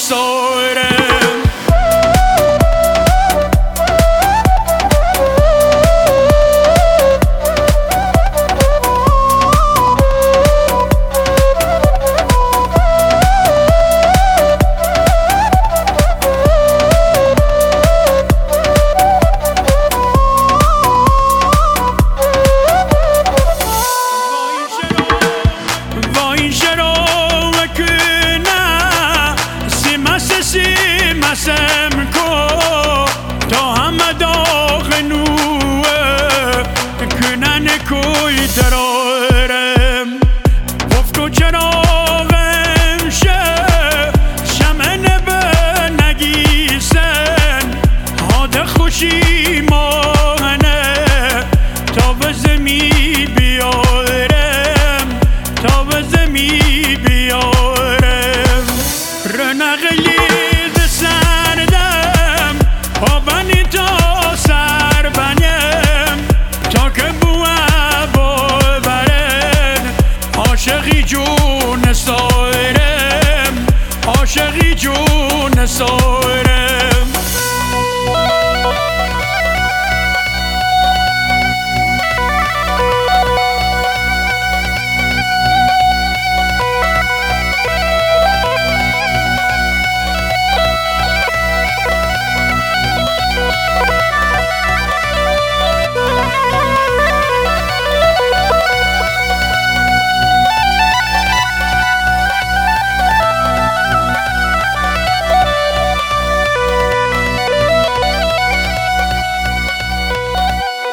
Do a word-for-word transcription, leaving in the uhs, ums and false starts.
سارم مسم کو تا همه داغ نوه کنن کوی درارم گفت و چراغم شه شمن به نگیسن حاد خوشی مانه تا به زمی بیارم تا به زمی بیارم رنقلی عاشقی جون سایرم عاشقی جون سایرم